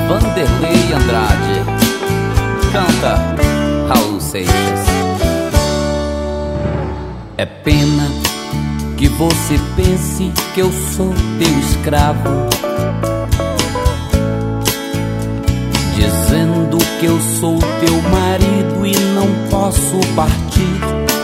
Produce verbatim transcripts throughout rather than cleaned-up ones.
Vanderlei Andrade. Canta Raul Seixas. É pena que você pense que eu sou teu escravo, dizendo que eu sou teu marido e não posso partir.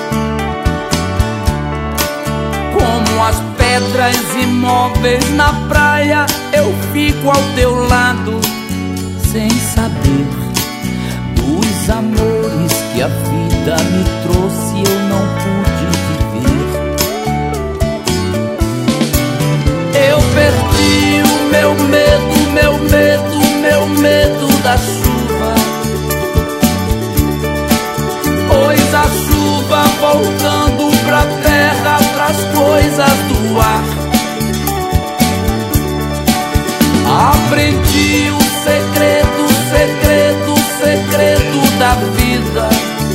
Como as pedras imóveis na praia, eu fico ao teu lado, sem saber dos amores que a vida me trouxe, eu não pude viver. Eu perdi o meu medo, meu medo, meu medo da chuva, pois a chuva voltando pra terra traz coisas do ar. Aprendi o segredo, segredo, segredo da vida,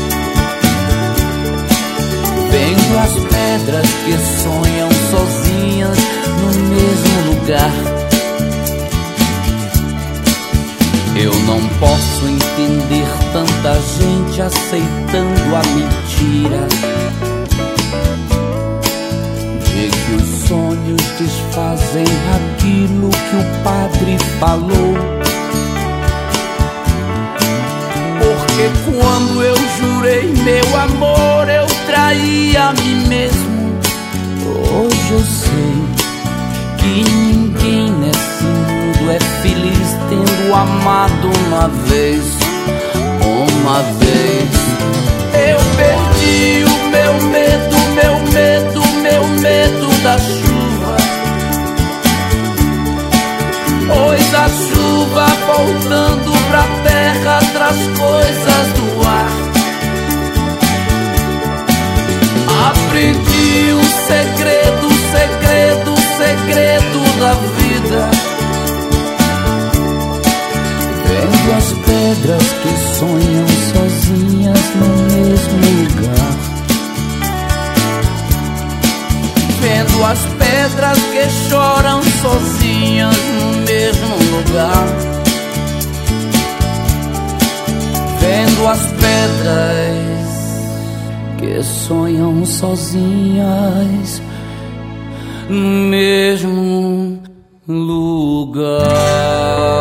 vendo as pedras que sonham sozinhas no mesmo lugar. Eu não posso entender tanta gente aceitando a mentira de que os sonhos desfazem aquilo que o padre falou. Porque quando eu jurei meu amor, eu traí a mim mesmo. Hoje eu sei que ninguém nesse mundo é feliz tendo amado uma vez, uma vez. Eu perdi o meu medo, meu medo, meu medo da chuva, pois a chuva voltando pra terra traz coisas do ar. Aprendi o segredo, segredo, segredo da vida, vendo as pedras que sonham sozinhas no mesmo lugar, vendo as pedras que choram sozinhas no mesmo lugar, vendo as pedras que sonham sozinhas no mesmo lugar.